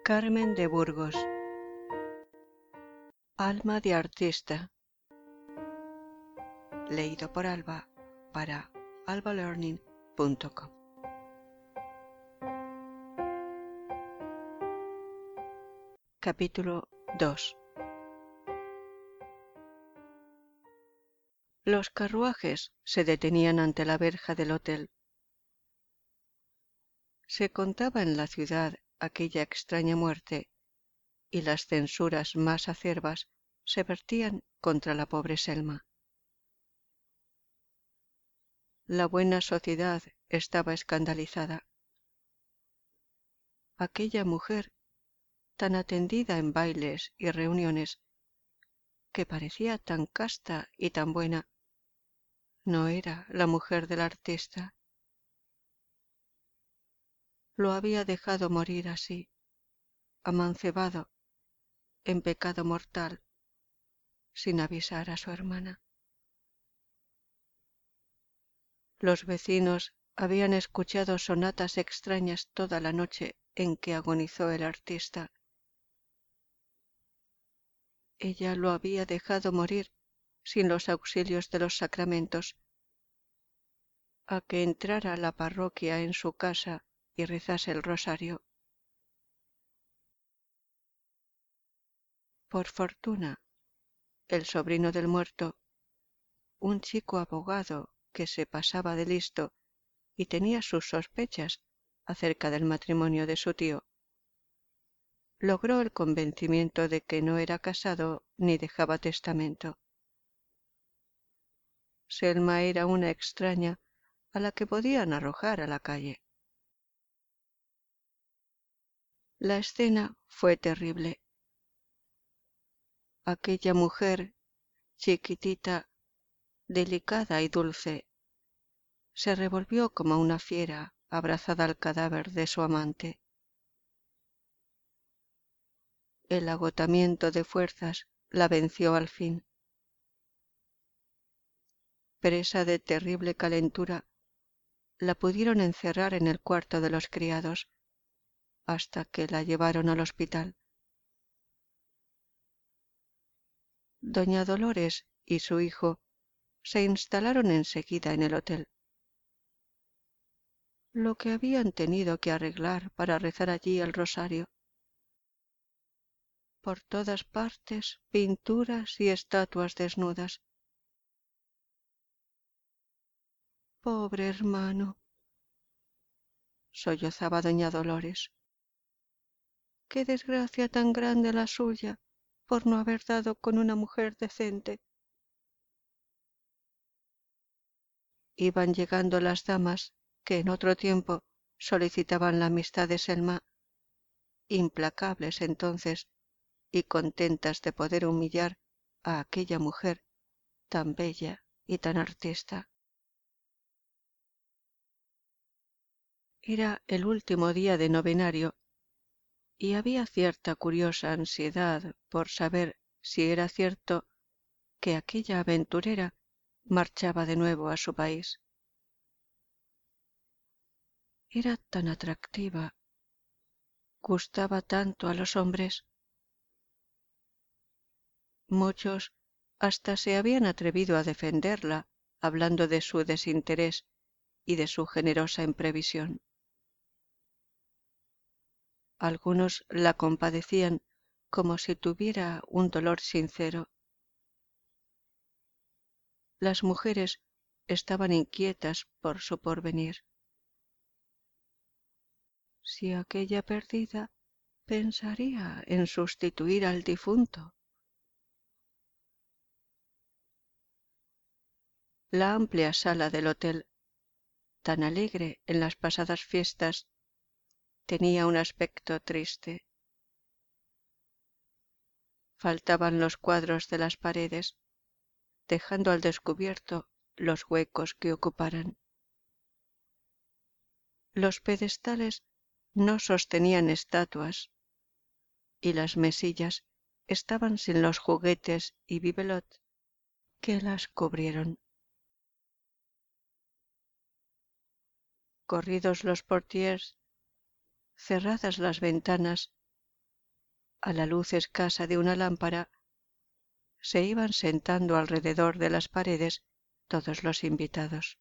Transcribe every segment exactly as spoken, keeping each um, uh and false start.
Carmen de Burgos. Alma de artista. Leído por Alba para alba learning punto com. Capítulo dos. Los carruajes se detenían ante la verja del hotel. Se contaba en la ciudad aquella extraña muerte, y las censuras más acerbas se vertían contra la pobre Selma. La buena sociedad estaba escandalizada. Aquella mujer, tan atendida en bailes y reuniones, que parecía tan casta y tan buena, no era la mujer del artista. Lo había dejado morir así, amancebado, en pecado mortal, sin avisar a su hermana. Los vecinos habían escuchado sonatas extrañas toda la noche en que agonizó el artista. Ella lo había dejado morir sin los auxilios de los sacramentos, a que entrara la parroquia en su casa y rezase el rosario. Por fortuna, el sobrino del muerto, un chico abogado que se pasaba de listo y tenía sus sospechas acerca del matrimonio de su tío, logró el convencimiento de que no era casado ni dejaba testamento. Selma era una extraña a la que podían arrojar a la calle. La escena fue terrible. Aquella mujer, chiquitita, delicada y dulce, se revolvió como una fiera abrazada al cadáver de su amante. El agotamiento de fuerzas la venció al fin. Presa de terrible calentura, la pudieron encerrar en el cuarto de los criados hasta que la llevaron al hospital. Doña Dolores y su hijo se instalaron enseguida en el hotel. Lo que habían tenido que arreglar para rezar allí el rosario. Por todas partes pinturas y estatuas desnudas. Pobre hermano, sollozaba doña Dolores. Qué desgracia tan grande la suya por no haber dado con una mujer decente. Iban llegando las damas que en otro tiempo solicitaban la amistad de Selma, implacables entonces y contentas de poder humillar a aquella mujer tan bella y tan artista. Era el último día de novenario y había cierta curiosa ansiedad por saber si era cierto que aquella aventurera marchaba de nuevo a su país. Era tan atractiva, gustaba tanto a los hombres. Muchos hasta se habían atrevido a defenderla, hablando de su desinterés y de su generosa imprevisión. Algunos la compadecían como si tuviera un dolor sincero. Las mujeres estaban inquietas por su porvenir. Si aquella perdida pensaría en sustituir al difunto. La amplia sala del hotel, tan alegre en las pasadas fiestas, tenía un aspecto triste. Faltaban los cuadros de las paredes, dejando al descubierto los huecos que ocuparan. Los pedestales no sostenían estatuas y las mesillas estaban sin los juguetes y bibelot que las cubrieron. Corridos los portiers, cerradas las ventanas a la luz escasa de una lámpara, se iban sentando alrededor de las paredes todos los invitados.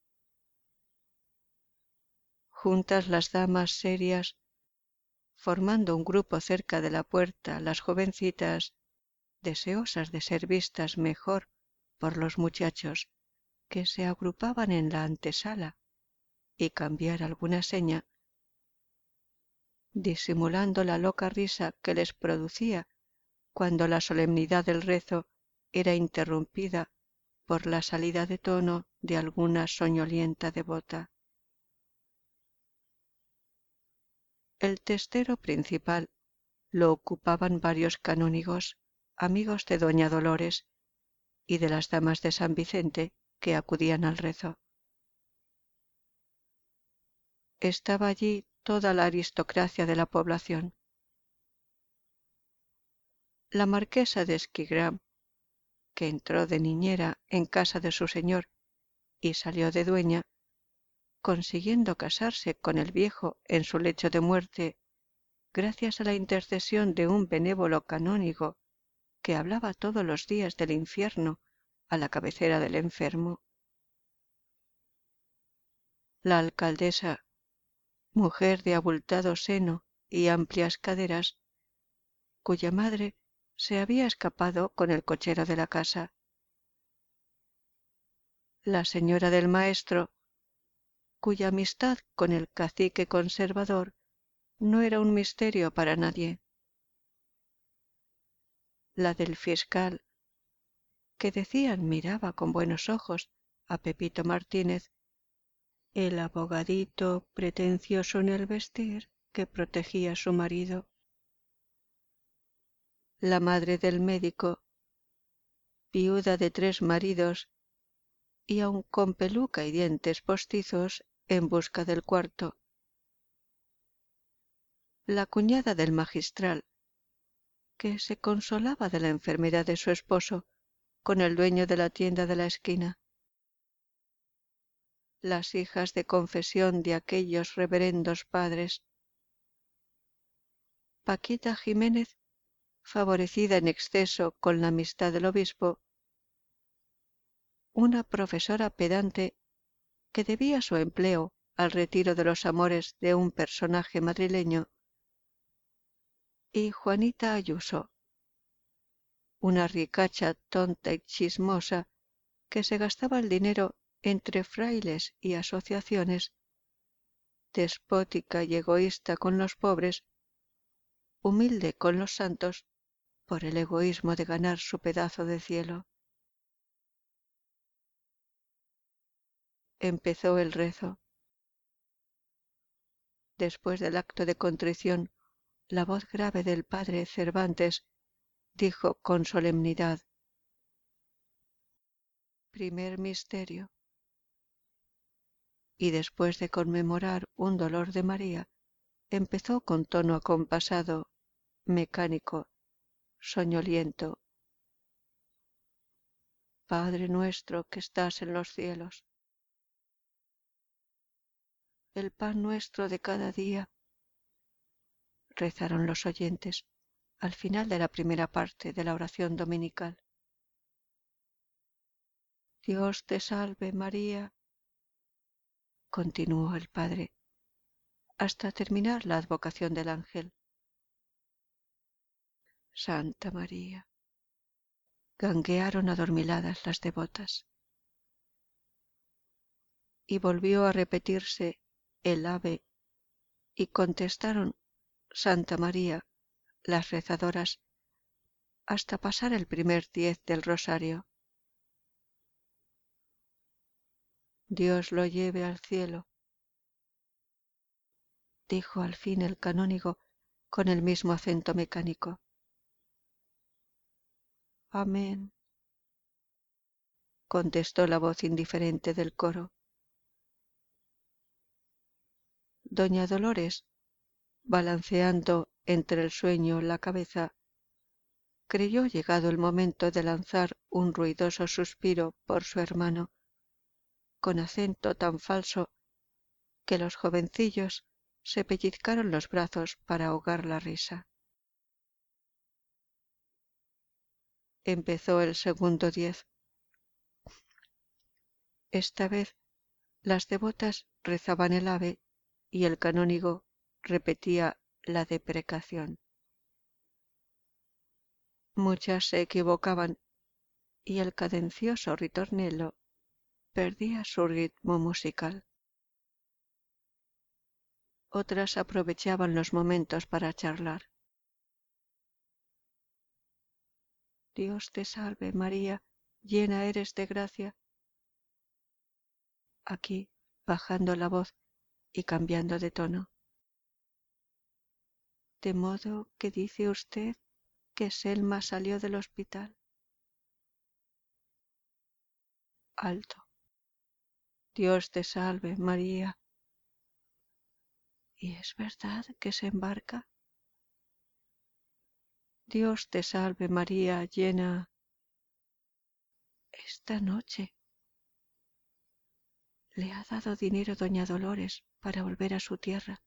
Juntas las damas serias, formando un grupo cerca de la puerta, las jovencitas, deseosas de ser vistas mejor por los muchachos, que se agrupaban en la antesala, y cambiar alguna seña, disimulando la loca risa que les producía cuando la solemnidad del rezo era interrumpida por la salida de tono de alguna soñolienta devota. El testero principal lo ocupaban varios canónigos, amigos de doña Dolores y de las damas de San Vicente que acudían al rezo. Estaba allí toda la aristocracia de la población. La marquesa de Esquigram, que entró de niñera en casa de su señor y salió de dueña, consiguiendo casarse con el viejo en su lecho de muerte, gracias a la intercesión de un benévolo canónigo que hablaba todos los días del infierno a la cabecera del enfermo. La alcaldesa, mujer de abultado seno y amplias caderas, cuya madre se había escapado con el cochero de la casa. La señora del maestro, cuya amistad con el cacique conservador no era un misterio para nadie. La del fiscal, que decían miraba con buenos ojos a Pepito Martínez, el abogadito pretencioso en el vestir que protegía a su marido. La madre del médico, viuda de tres maridos y aun con peluca y dientes postizos en busca del cuarto. La cuñada del magistral, que se consolaba de la enfermedad de su esposo con el dueño de la tienda de la esquina. Las hijas de confesión de aquellos reverendos padres. Paquita Jiménez, favorecida en exceso con la amistad del obispo, una profesora pedante que debía su empleo al retiro de los amores de un personaje madrileño, y Juanita Ayuso, una ricacha tonta y chismosa que se gastaba el dinero entre frailes y asociaciones, despótica y egoísta con los pobres, humilde con los santos, por el egoísmo de ganar su pedazo de cielo. Empezó el rezo. Después del acto de contrición, la voz grave del padre Cervantes dijo con solemnidad: Primer misterio. Y después de conmemorar un dolor de María, empezó con tono acompasado, mecánico, soñoliento: Padre nuestro que estás en los cielos, el pan nuestro de cada día. Rezaron los oyentes al final de la primera parte de la oración dominical. Dios te salve María, continuó el padre, hasta terminar la advocación del ángel. Santa María. Ganguearon adormiladas las devotas. Y volvió a repetirse el ave, y contestaron Santa María las rezadoras hasta pasar el primer diez del rosario. Dios lo lleve al cielo, dijo al fin el canónigo con el mismo acento mecánico. Amén, contestó la voz indiferente del coro. Doña Dolores, balanceando entre el sueño la cabeza, creyó llegado el momento de lanzar un ruidoso suspiro por su hermano, con acento tan falso que los jovencillos se pellizcaron los brazos para ahogar la risa. empezó el segundo diez. Esta vez las devotas rezaban el ave y el canónigo repetía la deprecación. Muchas se equivocaban y el cadencioso ritornello perdía su ritmo musical. Otras aprovechaban los momentos para charlar. Dios te salve, María, llena eres de gracia. Aquí, bajando la voz y cambiando de tono. De modo que dice usted que Selma salió del hospital. Alto. Dios te salve, María. ¿Y es verdad que se embarca? Dios te salve, María, llena. Esta noche. Le ha dado dinero doña Dolores para volver a su tierra.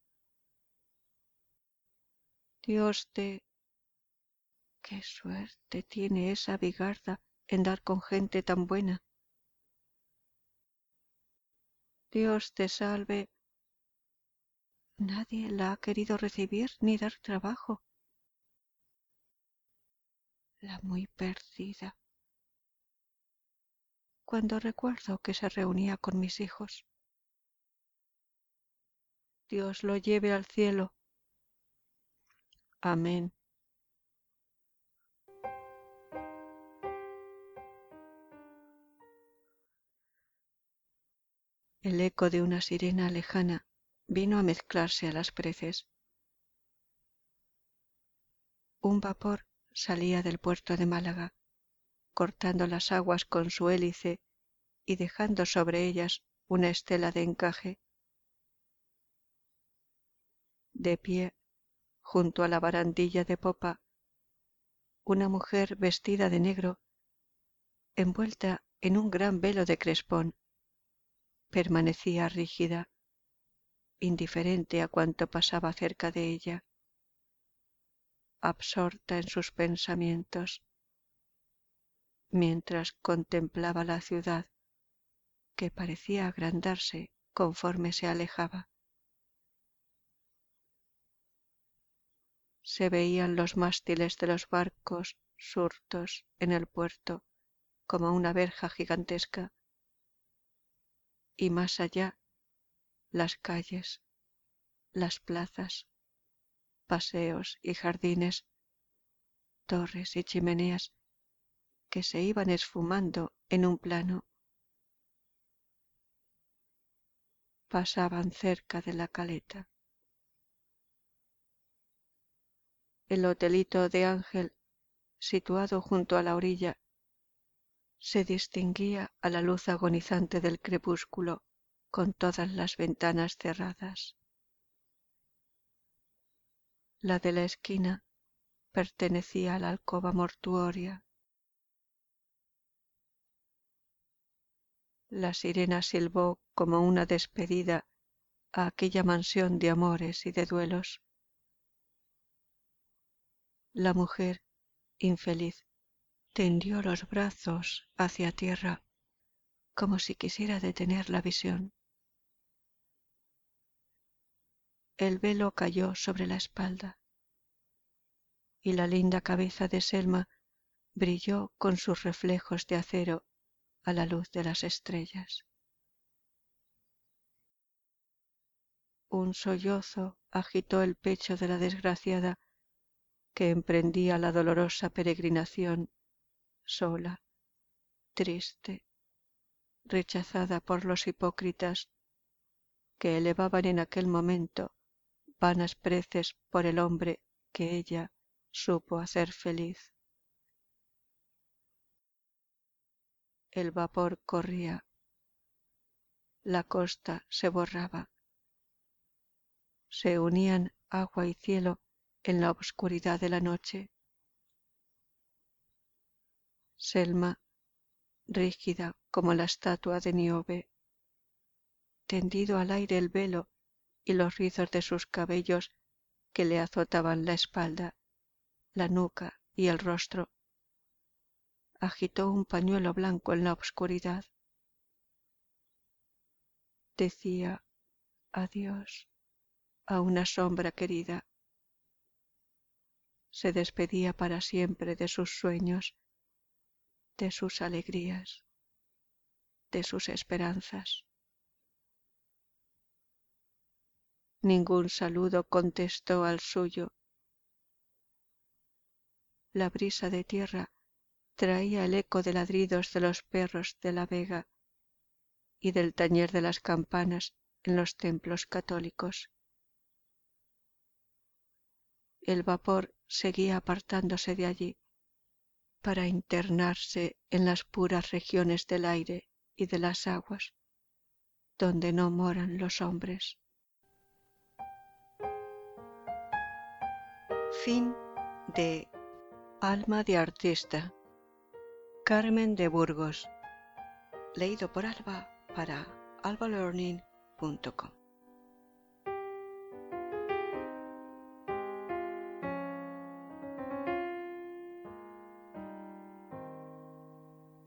Dios te... ¡Qué suerte tiene esa bigarda en dar con gente tan buena! Dios te salve. Nadie la ha querido recibir ni dar trabajo. La muy perdida. Cuando recuerdo que se reunía con mis hijos. Dios lo lleve al cielo. Amén. El eco de una sirena lejana vino a mezclarse a las preces. Un vapor salía del puerto de Málaga, cortando las aguas con su hélice y dejando sobre ellas una estela de encaje. De pie, junto a la barandilla de popa, una mujer vestida de negro, envuelta en un gran velo de crespón, permanecía rígida, indiferente a cuanto pasaba cerca de ella, absorta en sus pensamientos, mientras contemplaba la ciudad que parecía agrandarse conforme se alejaba. Se veían los mástiles de los barcos surtos en el puerto como una verja gigantesca, y más allá las calles, las plazas, paseos y jardines, torres y chimeneas que se iban esfumando en un plano. Pasaban cerca de la caleta. El hotelito de Ángel, situado junto a la orilla, se distinguía a la luz agonizante del crepúsculo con todas las ventanas cerradas. La de la esquina pertenecía a la alcoba mortuoria. La sirena silbó como una despedida a aquella mansión de amores y de duelos. La mujer, infeliz, tendió los brazos hacia tierra como si quisiera detener la visión. El velo cayó sobre la espalda y la linda cabeza de Selma brilló con sus reflejos de acero a la luz de las estrellas. Un sollozo agitó el pecho de la desgraciada que emprendía la dolorosa peregrinación, sola, triste, rechazada por los hipócritas que elevaban en aquel momento vanas preces por el hombre que ella supo hacer feliz. El vapor corría, la costa se borraba, se unían agua y cielo en la obscuridad de la noche. Selma, rígida como la estatua de Níobe, tendido al aire el velo y los rizos de sus cabellos que le azotaban la espalda, la nuca y el rostro, agitó un pañuelo blanco en la oscuridad. Decía adiós a una sombra querida. Se despedía para siempre de sus sueños, de sus alegrías, de sus esperanzas. Ningún saludo contestó al suyo. La brisa de tierra traía el eco de ladridos de los perros de la vega y del tañer de las campanas en los templos católicos. El vapor seguía apartándose de allí para internarse en las puras regiones del aire y de las aguas, donde no moran los hombres. Fin de Alma de artista, Carmen de Burgos, leído por Alba para alba learning punto com.